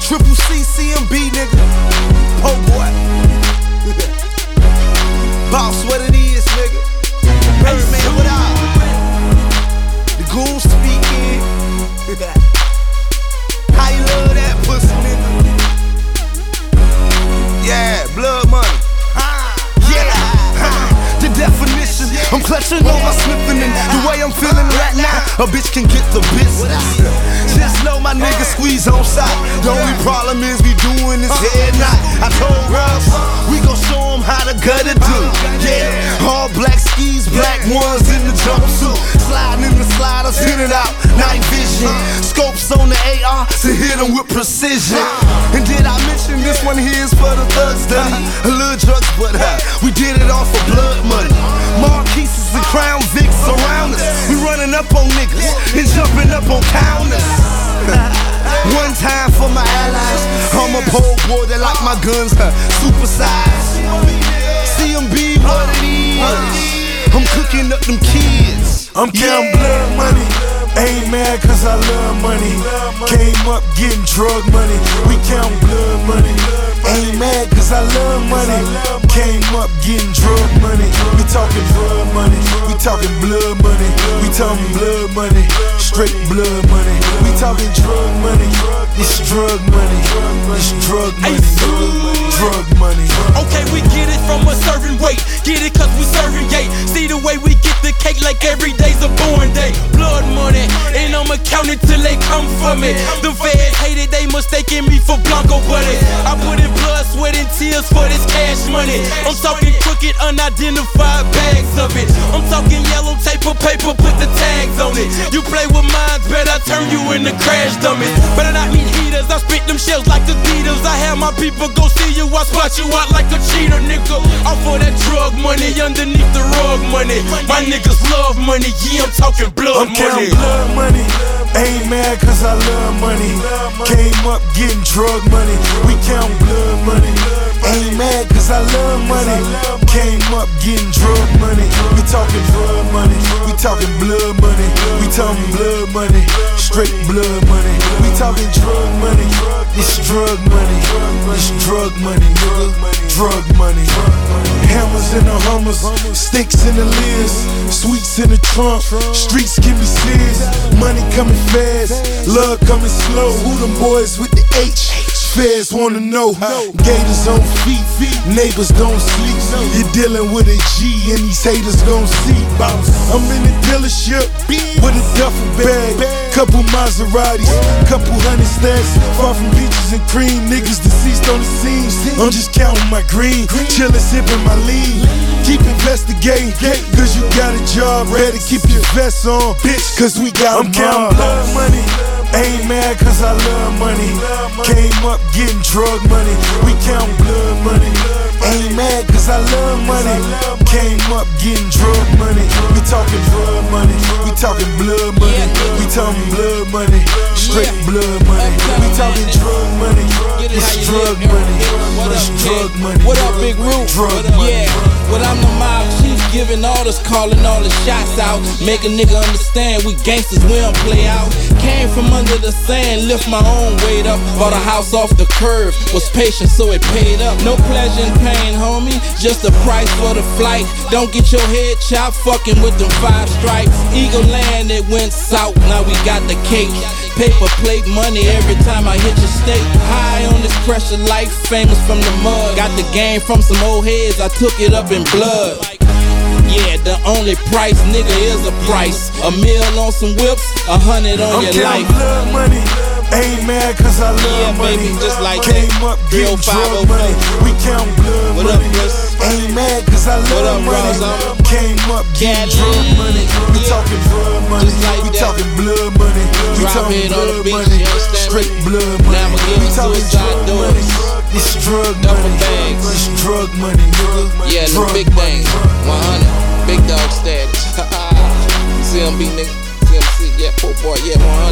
Triple C, CMB, nigga. Oh boy. Boss, what it is, nigga. Birdman, what up? The goon speaking. How you love that pussy, nigga? Yeah, blood money. The definition, I'm clutching on my sniffing, and the way I'm feeling right now, a bitch can get the business. Just know my niggas squeeze on side. The only problem is we doing this head knot. I told Russ, we gon' show them how the gutter do. Yeah, all black skis, black ones in the jumpsuit. Sliding in the sliders, hit it out, night vision. Scopes on the AR to hit them with precision. And did I mention this one here is for the thug study? A little drugs, but we did it all for blood money. Marquises and Crown Vics surround us. We running up on niggas and jumping up on counters. One time for my allies. I'm a pole boy that like my guns supersized. CMB, what it is. I'm cooking up them kids. I'm counting blood money. Ain't mad cause I love money. Came up getting drug money. We count blood money. Ain't mad cause I love money. Came up getting drug money. We talking blood money. We talking blood money. We talking blood money. Straight blood money. We talking drug money. It's drug money. It's drug money. Drug money. Okay, we get it from a certain way. Get it cause we serving gate. See the way we get the cake like every day's a born day. Blood money, and I'ma count it till they come for me. The feds hate it, they mistaking me for Blanco Buddy. I put in blood, sweat, and tears for this cash money. I'm talking crooked, unidentified bags of it. I'm talking yellow tape or paper, put the tags on it. You play with mine, better turn you into crash dummies. Better not meet heaters, I spit them shells like the Adidas. I have my people go see you, I spot you out like a cheater, nigga. Off for that drug money, underneath the rug money. My niggas love money, yeah, I'm talking blood money. I'm counting blood money. Ain't mad cause I love money. Came up getting drug money. We count blood money. Ain't mad cause I love money. Came up getting drug money. We talking blood money. We talking blood money. We talking blood money. Straight blood money. We talking drug money. It's drug money. It's drug money, nigga. Drug money. Hammers in the Hummers, sticks in the lids, sweets in the trunk. Streets give me sears. Money coming fast, love coming slow. Who them boys with the H? Feds wanna know. Gators on feet, neighbors don't sleep. You're dealing with a G and these haters gon' see. I'm in the dealership with a duffel bag, couple Maseratis, couple hundred stacks. Far from beaches and cream, niggas deceased on the scene. I'm just counting my green, chillin' sipping my lean. Keep investigating, cause you got a job. Ready, keep your vest on, bitch, cause we got I'm counting blood money. Ain't mad cause I love money. Came up getting drug money. We count blood money. Ain't mad cause I love money. Came up getting drug money. We talking blood money. We talking blood money. We talking blood money. Straight blood money. We talking drug money. It's drug money. It's drug money. What up, Big Root? Drug money. Yeah, well I'm the mob chief, giving orders, calling all the shots out. Make a nigga understand we gangsters, we don't play out. Came from under the sand, lift my own weight up. Bought a house off the curve, was patient so it paid up. No pleasure and pain, homie, just the price for the flight. Don't get your head chopped fucking with them 5 stripes. Eagle Land, it went south, now we got the cake. Paper plate money every time I hit your state. High on this pressure life, famous from the mud. Got the game from some old heads, I took it up in blood. Yeah, the only price, nigga, is a price. $1 million on some whips, 100 on your life. Blood money. Ain't mad cause I love money. Baby, just like Came that. up getting drug money. We count blood What money. up, Bliss? Ain't mad cause I love money. Came up getting drug money. We talking blood money. Like we that. talking blood money. We Drop talking it on the blood beach, money. you understand Straight me? blood Now money. I'ma give We you talking suicide drug doors. money. It's drug Duffel money. bags. It's drug money, nigga. Yeah, the Drug big money. thing, 100, big dog status. CMB nigga, CMC, yeah, poor boy, yeah, 100.